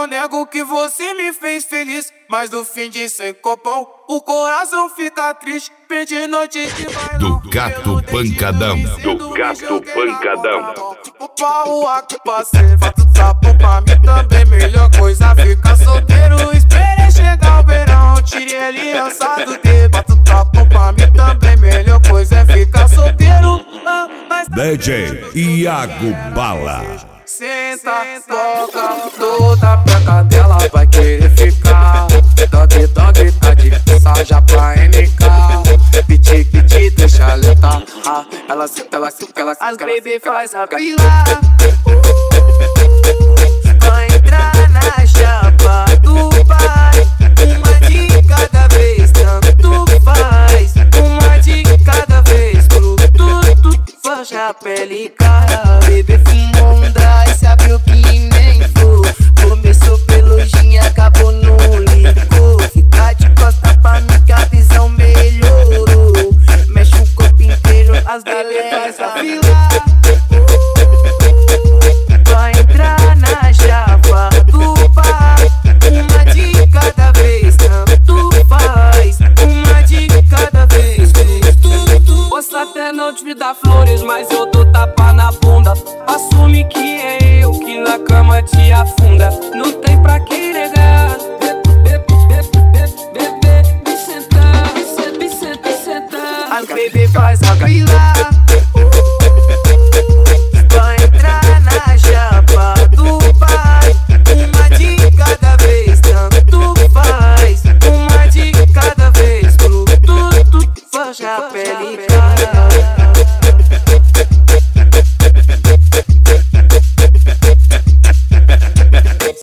não nego que você me fez feliz, mas no fim de sem copão, o coração fica triste. Perdi noite de bailão. Do Gato Pancadão. Do Gato Pancadão. O pau aqui passei, fato sapo pra mim também. Melhor coisa ficar solteiro. Esperei chegar o verão, tirei aliança do dedo. Fato sapo pra mim também. Melhor coisa é ficar solteiro. DJ Iago Bala. Senta, toca, toda peca dela vai querer ficar. Dog, dog, tá difícil já pra NK. Piti, piti, deixa ela tá. Ela senta, ela senta, ela senta. As baby faz a fila. Vai entrar na chapa do pai. Uma de cada vez, tanto faz. Uma de cada vez, pro tudo. Fecha a pele, cara. Bebê fumou um dry, se abriu que nem for. Começou pelojinha, acabou no licor. Fica de costa pra mim que a visão melhorou. Mexe o corpo inteiro, as belezas a fila. Vai entrar na chapa do pai. Uma de cada vez, tanto faz. Uma de cada vez, posso até não te dar flores, mas eu dou tapa na bunda. Assume que é eu que na cama te afunda.